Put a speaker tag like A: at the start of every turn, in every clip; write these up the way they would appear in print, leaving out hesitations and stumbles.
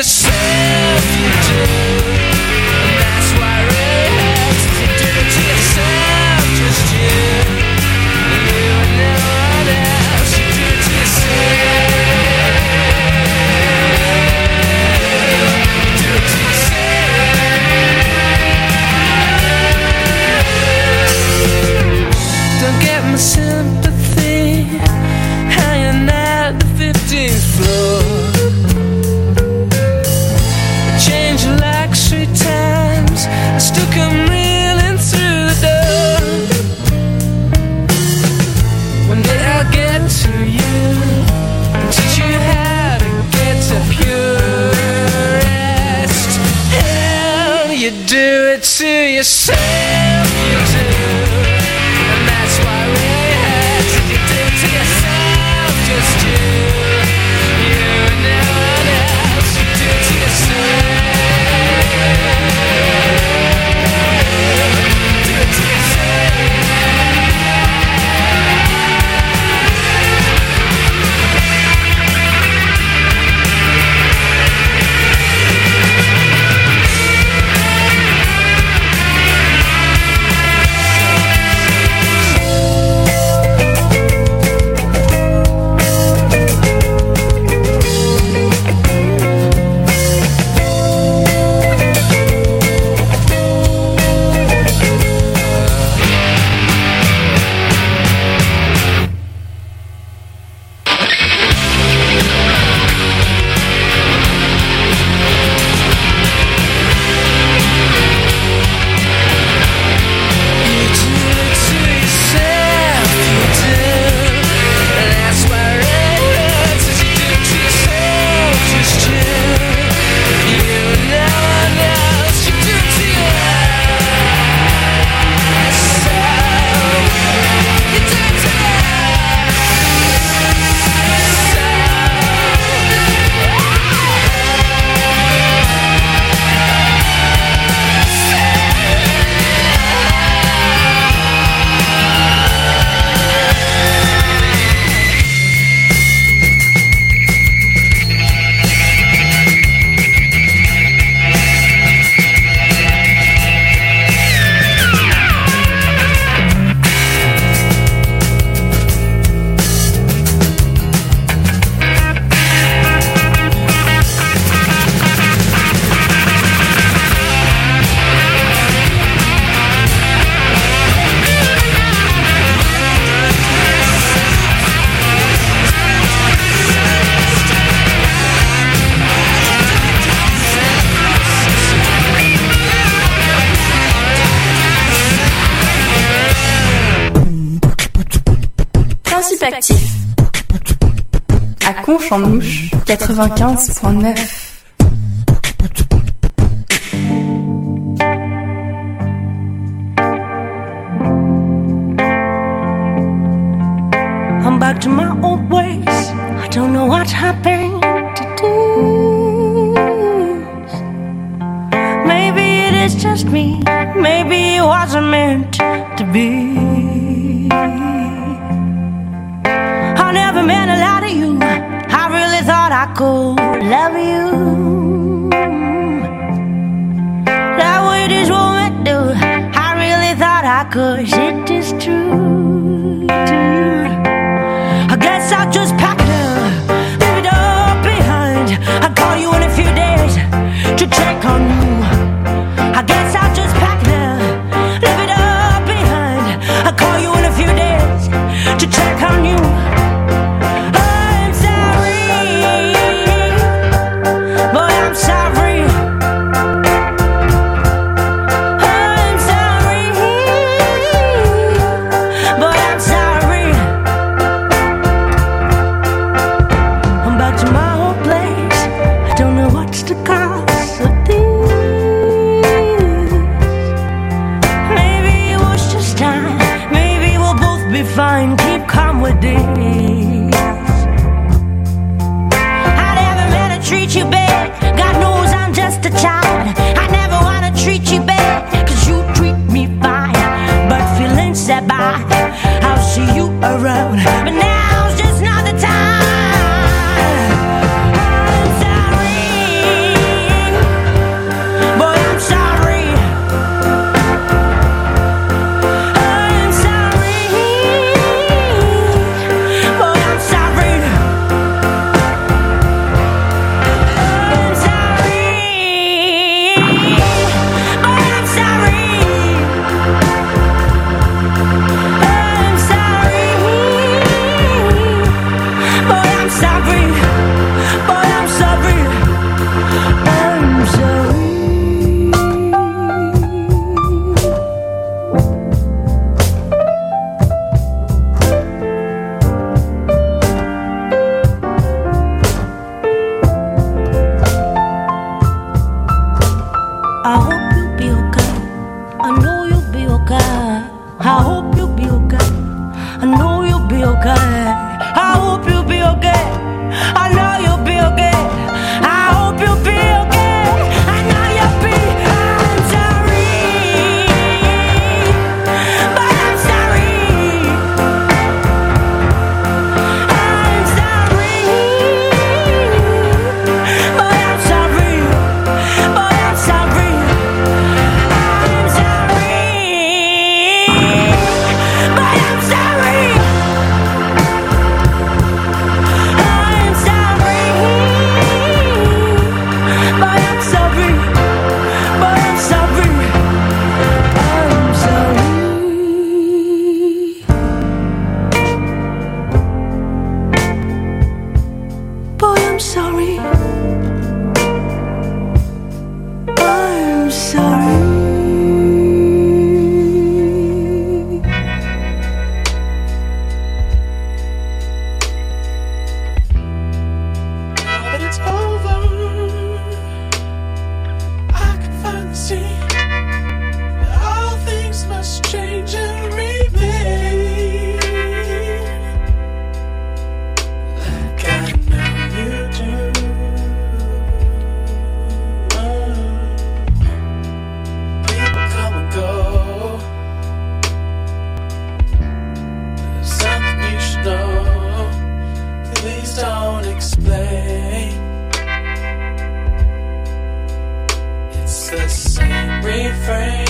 A: yourself, you do. And that's why it hurts. You do it to yourself, just you. You and no one else. You do it to yourself. You do it to yourself. Don't get my sympathy hanging at the 15th floor. Change like 3 times, I still come reeling through the door. One day I'll get to you and teach you how to get to pure rest. Hell, you do it to yourself, you do. And that's why it hurts. You do it to yourself, just you. You and no one else. You do it to yourself. Do it to yourself.
B: Actif à Conche-en-Ouche 95.9.
C: I'm back to my old ways. I don't know what happened to do. Maybe it is just me. Maybe it wasn't meant to be. I never meant a lot of you. I really thought I could love you. That way this woman do. I really thought I could. It is true. I guess I'll just pack it up, leave it all behind. I'll call you in a few days to check on you. I guess I'll just pack it up, leave it all behind. I'll call you in a few days to check on you. I'm sorry, boy, I'm sorry. I'm sorry, boy, I'm sorry. I'm back to my old place. I don't know what's the cause of this.
A: It's the same refrain.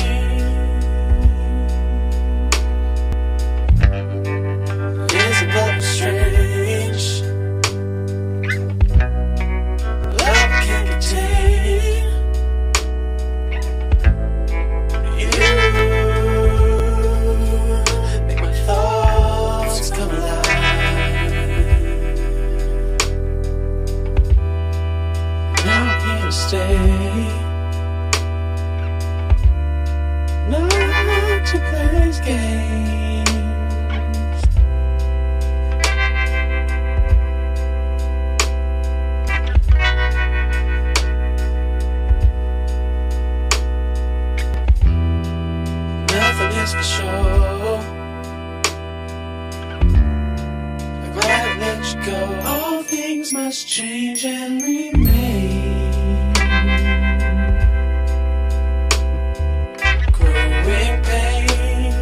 A: Is it love strange? Love can't contain you. Make my thoughts come alive. Now I'm here to stay. Not to play these games. Nothing is for sure. I'm glad I let you go. All things must change and remain. Growing pains.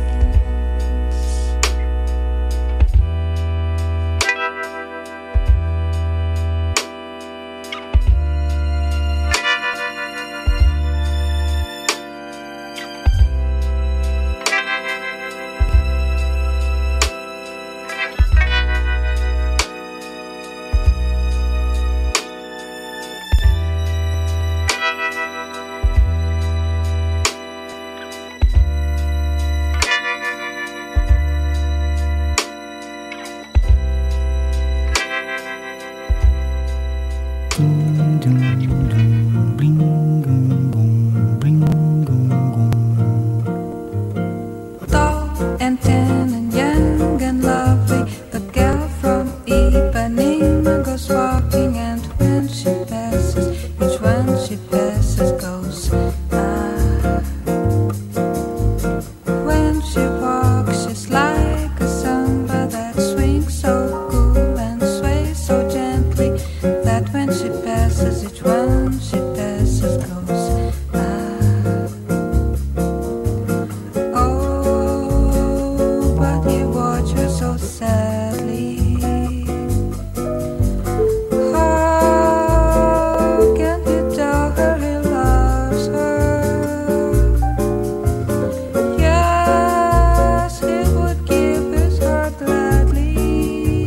D: Tall and thin and young and lovely, the girl from Ipanema goes walking, and when she passes, each one she passes goes ah. When she walks, she's like a samba that swings so cool and sways so gently, that when she passes, each one she passes goes ah. Oh, but you watch her so sadly. How can you tell her he loves her? Yes, he would give his heart gladly.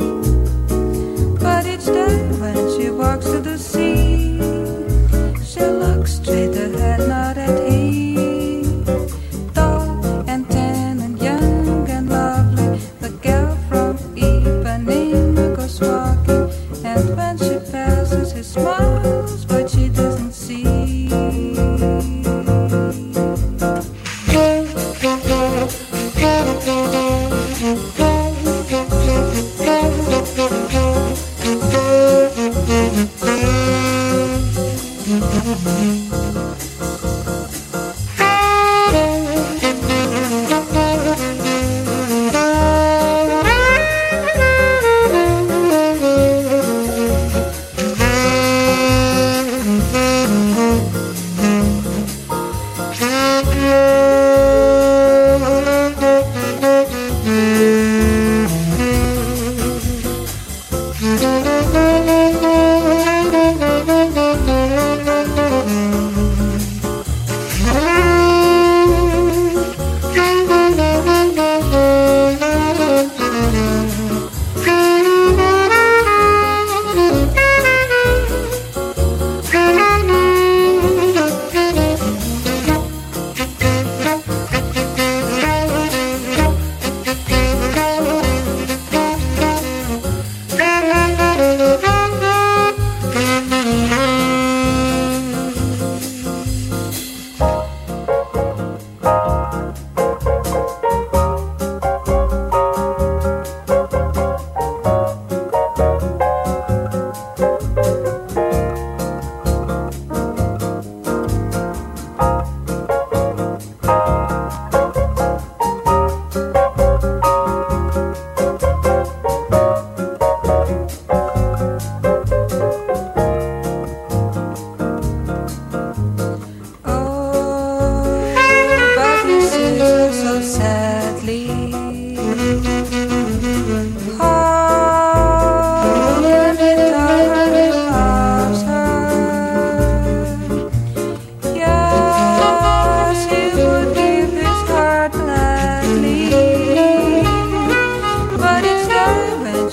D: But each day when she walks to the sea, she looks straight ahead, not at him. Tall and tan and young and lovely, the girl from Ipanema goes walking, and when she passes, he smiles, but she doesn't see.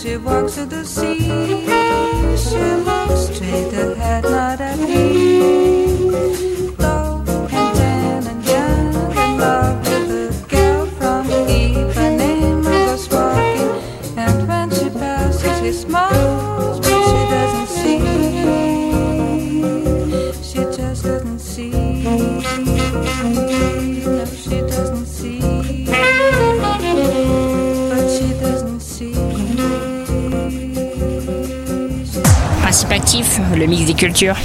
D: she walks to the sea, she looks straight ahead, not at me. Tall and tan and young, in love with a girl from Ipanema goes walking, and when she passes, he smiles, but she doesn't see. She just doesn't see. No, she doesn't see. But she doesn't see.
E: Principe actif, le mix des cultures.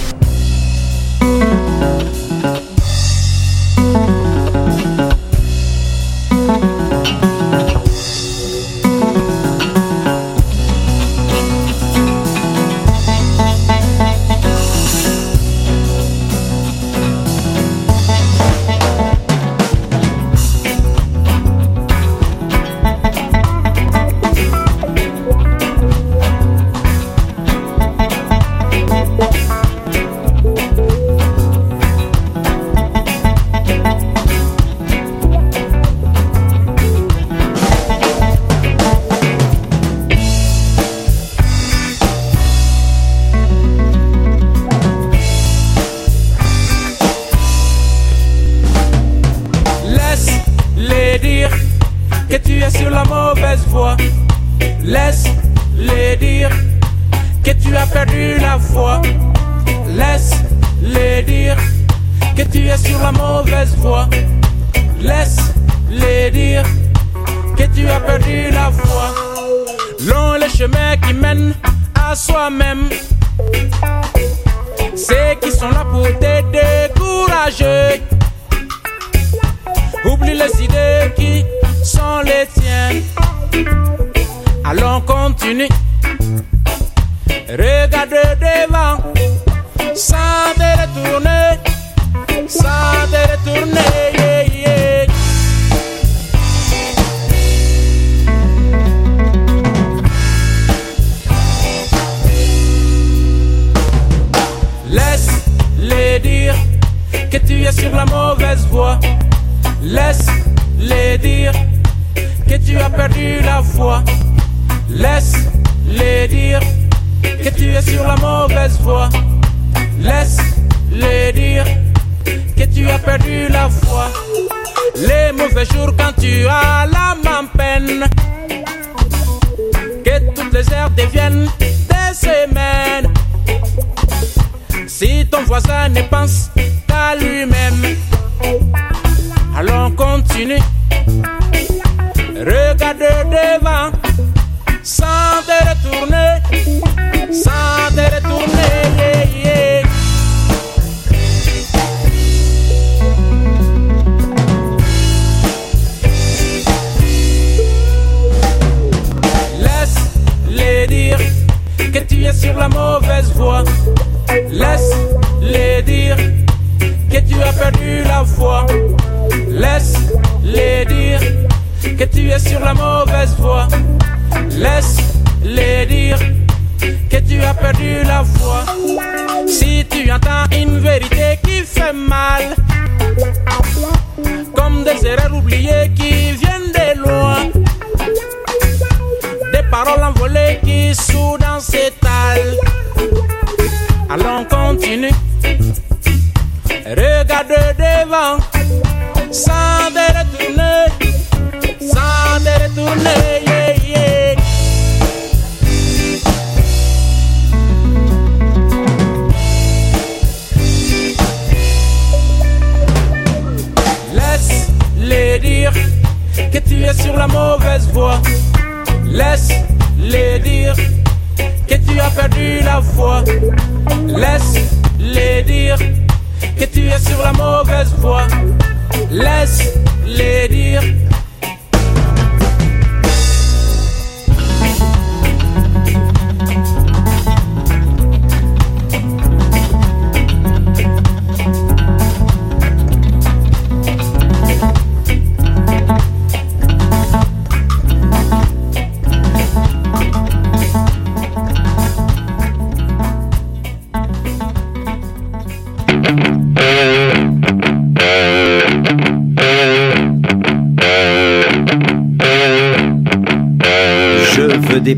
A: Que tu es sur la mauvaise voie. Laisse-les dire que tu as perdu la foi. Laisse-les dire que tu es sur la mauvaise voie. Laisse-les dire que tu as perdu la foi. Long est le chemin qui mène à soi-même. Ceux qui sont là pour te décourager. Oublie les idées qui sont les tiennes. Allons continue. Regarde devant sans te retourner, sans te retourner. Yeah, yeah. Laisse-les dire que tu es sur la mauvaise voie. Laisse-les dire que tu as perdu la foi. Laisse-les dire que tu es sur la mauvaise voie. Laisse-les dire que tu as perdu la foi. Les mauvais jours quand tu as l'âme en peine, que toutes les heures deviennent des semaines. Si ton voisin ne pense qu'à lui-même, allons continue. Regarde devant sans te retourner, sans te retourner. Yeah, yeah. Laisse-les dire que tu es sur la mauvaise voie. Laisse-les dire que tu as perdu la foi. Laisse-les dire que tu es sur la mauvaise voie. Laisse-les dire que tu as perdu la foi. Si tu entends une vérité qui fait mal, comme des erreurs oubliées qui viennent de loin, des paroles envolées qui soudain s'étalent, allons continue. Regarde devant sans te retourner, sans te retourner. Yeah, yeah. Laisse-les dire que tu es sur la mauvaise voie. Laisse-les dire que tu as perdu la foi. Laisse-les dire que tu es sur la mauvaise voie. Laisse-les dire.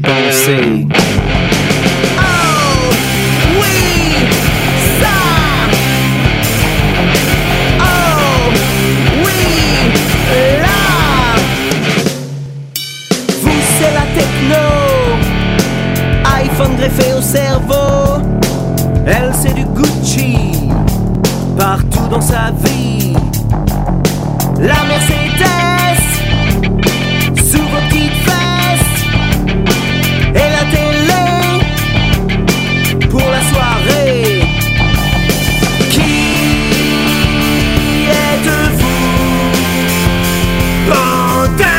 F: dépenser.
G: Oh, oui, ça. Oh, oui, là. Vous, c'est la techno. iPhone greffé au cerveau. Elle, c'est du Gucci. Partout dans sa vie. La Mercedes sous vos petites fesses. Et la télé pour la soirée. Qui êtes-vous? Bandin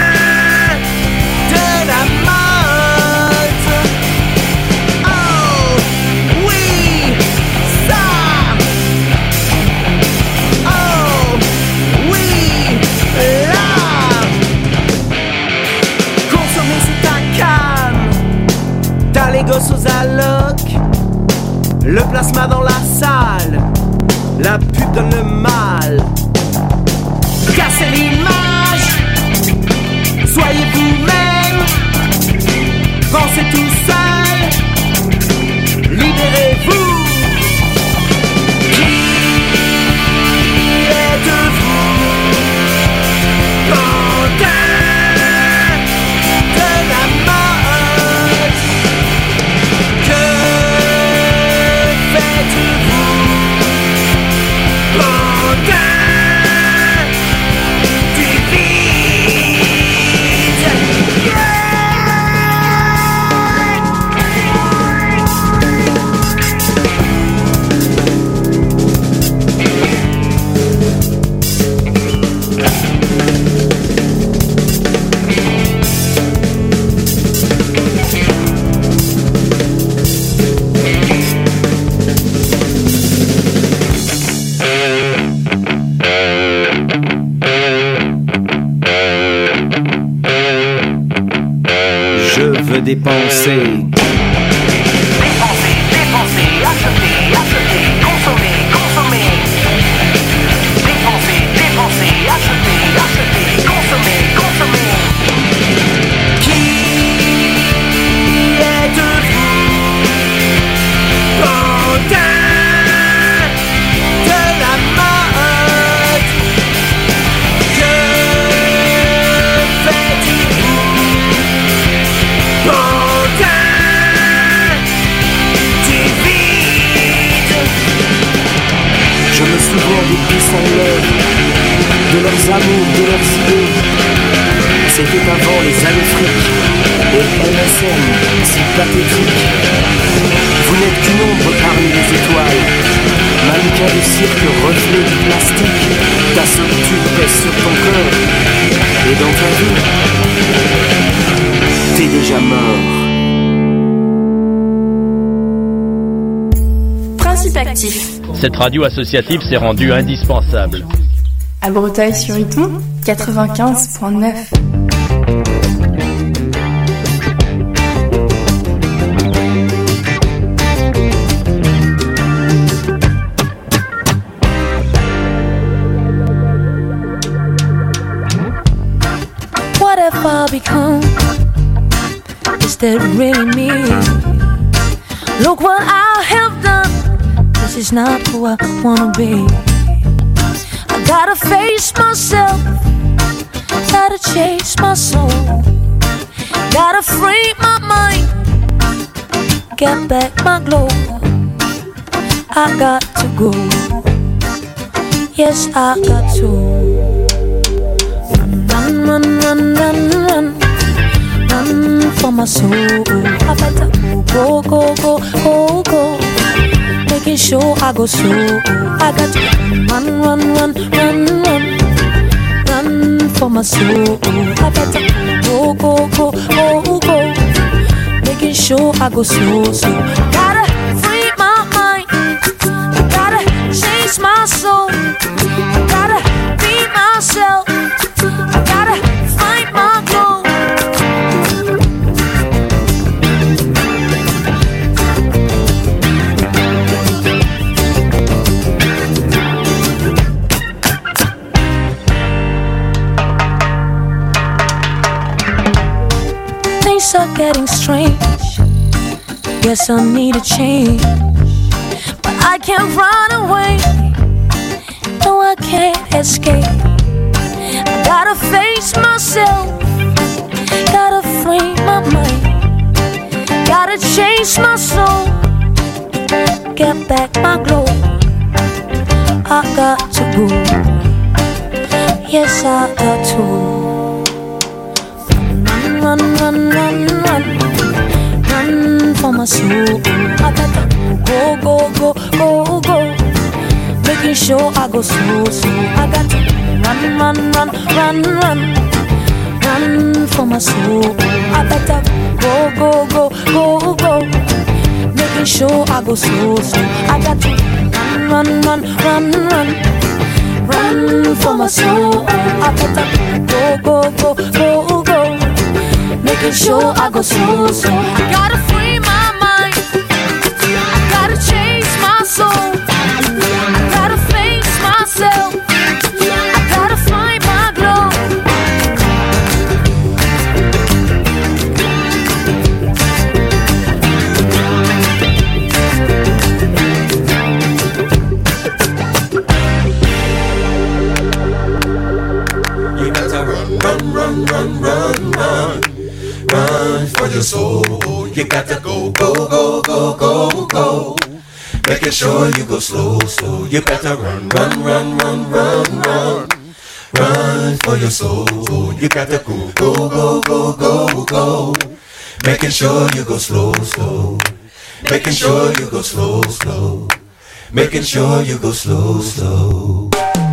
G: de la mode. Oh, oui, ça. Oh, oui, là. Consommer c'est ta canne. T'as les gosses aux allocs. Le plasma dans la salle. La pub donne le mal. Cassez l'image. Soyez vous-même. Pensez tout seul. Libérez-vous. Qui êtes-vous? Bandin de la mode. Que faites-vous? Bandin du vide.
F: Je veux dépenser.
G: Dépenser, dépenser, acheter, acheter, consommer, consommer. Dépenser, dépenser, acheter, acheter, consommer, consommer. Qui êtes-vous? Bandin de la mode. Que faites-vous? Bandin du vide.
F: Je me souviens des puissants leurs, de leurs amours, de leurs idées. C'était avant les années fric et MSN si pathétique. Vous n'êtes qu'une ombre parmi les étoiles. Mannequin de cirque, reflet du plastique. Ta solitude pèse sur ton corps. Et dans ta vie, t'es déjà mort.
B: Principe actif.
H: Cette radio associative s'est rendue indispensable.
B: À Breteuil-sur-Iton, 95.9.
C: What have I become? Is that really me? Look what I have done. This is not who I wanna be. I gotta face myself. Gotta chase my soul. Gotta free my mind. Get back my glow. I got to go. Yes, I got to. Run, run, run, run, run. Run for my soul. I better go, go, go, go, go. Making sure I go slow. I got to run, run, run, run, run. Run for my soul. I better go, go, go, go, go. Making sure I go slow, so gotta free my mind. I gotta chase my soul. I gotta be myself. I gotta find my glow. Things are getting strange. Guess I need a change, but I can't run away. No, I can't escape. I gotta face myself. Gotta free my mind. Gotta chase my soul. Get back my glow. I got to go. Yes, I got to. Run, run, run, run. Run for my soul. I gotta go, go, go, go, go. Making sure I go slow, slow. I got to run, run, run, run, run. Run for my soul. I gotta go, go, go, go, go. Making sure I go slow, slow. I got to run, run, run, run. Run for my soul. I gotta go, go, go, go, go. Making sure I go slow, slow. I gotta free my mind. I gotta chase my soul. I gotta face myself. I gotta find my glow.
I: You gotta run, run, run, run, run, run. Run for your soul. You gotta go, go, go, go, go, go. Making sure you go slow, slow. You better run, run, run, run, run, run. Run for your soul. You gotta go, go, go, go, go, go. Making sure you go slow, slow. Making sure you go slow, slow. Making sure you go slow, slow.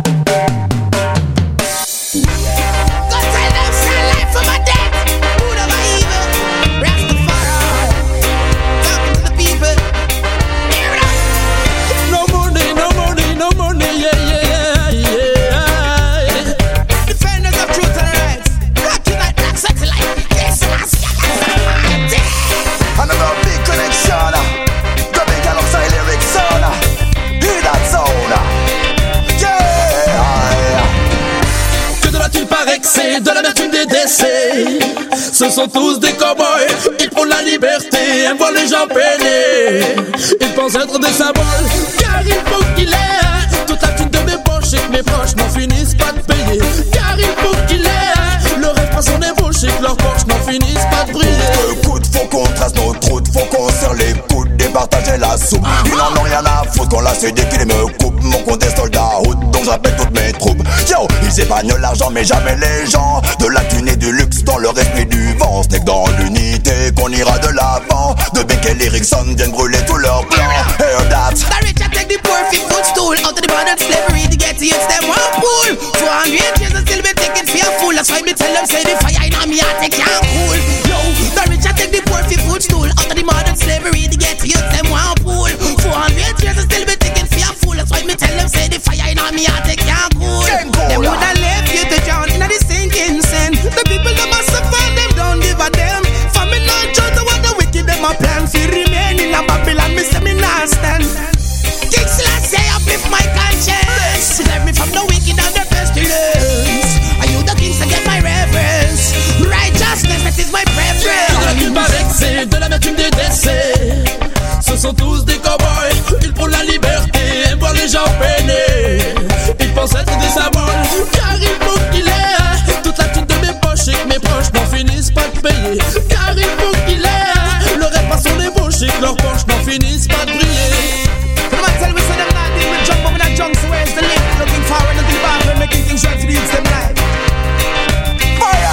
J: C'est de l'amertume des décès. Ce sont tous des cow-boys. Ils font la liberté, aiment voir les gens peiner. Ils pensent être des symboles, car il faut qu'il ait toute la thune de mes poches et que mes proches n'en finissent pas de payer. Car il faut qu'il ait le rêve à son ébauche et que leurs poches n'en finissent pas de briller.
K: Le coup de faut qu'on trace nos routes, faut qu'on serre les coudes, départager la soupe. Ils n'en ont rien à foutre qu'on l'a cédé qu'ils me coupent. Mon compte est soldat route, donc j'appelle toutes mes troupes. Yo, ils épargnent l'argent mais jamais les gens. De la thune et du luxe dans le respect du vent. C'est que dans l'unité qu'on ira de l'avant. De Beckel Erickson viennent brûler tous leurs plans. Hear that.
L: The rich I take the poor fit footstool out of the modern slavery to get to use them one pool. 400 years and still be taking for a fool. That's why me tell them say the fire in me heart they can't cool. Yo, the rich I take the poor fit footstool out of the modern slavery to get to use them one pool. 400 years and still be taking for a fool. That's why me tell them say the fire in me heart they can't cool. Them woulda left you to drown in the sinking sand. The people that must suffer them don't give a damn. Famine not judge what the wicked them a plan. Fi remain in a Babylon, me say me not stand. King Selassie uplift my conscience. Save me from the wicked and the pestilence. Are you the kings to get my reverence? Righteousness, that is my preference.
J: Il paraît que c'est de l'amertume des décès. Ce sont tous des cow-boys. Ils font la liberté, aiment voir les gens peiner. Ils pensent être des symboles, car il faut qu'il ait toute la thune de mes poches et que mes proches n'en finissent pas de payer. Car il faut qu'il ait le rêve à son ébauche et que leurs poches n'en finissent pas de briller.
L: Come on, tell me so them not deal with jump over that junk, so where's the link? Looking forward to the bathroom, making things right to reach them life. Fire!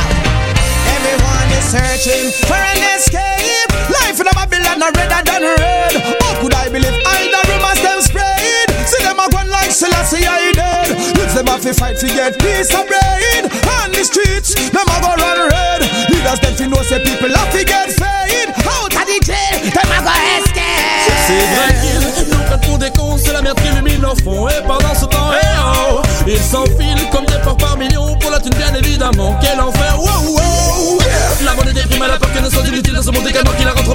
L: Everyone is searching for an escape. Life in a Babylon are redder than red. How could I believe all the rumors them spread? See them a gone like Selassie I dead. If them have to fight to get peace of bread. On the streets, them a go run red. Leaders them fi know say people have to get fed. Out of the jail, them a go escape.
J: C'est vrai qu'ils nous prennent pour des cons, c'est la merde qui illumine leur fond. Et pendant ce temps, ils s'enfilent comme des porcs par millions. Pour la thune bien évidemment, quel enfant.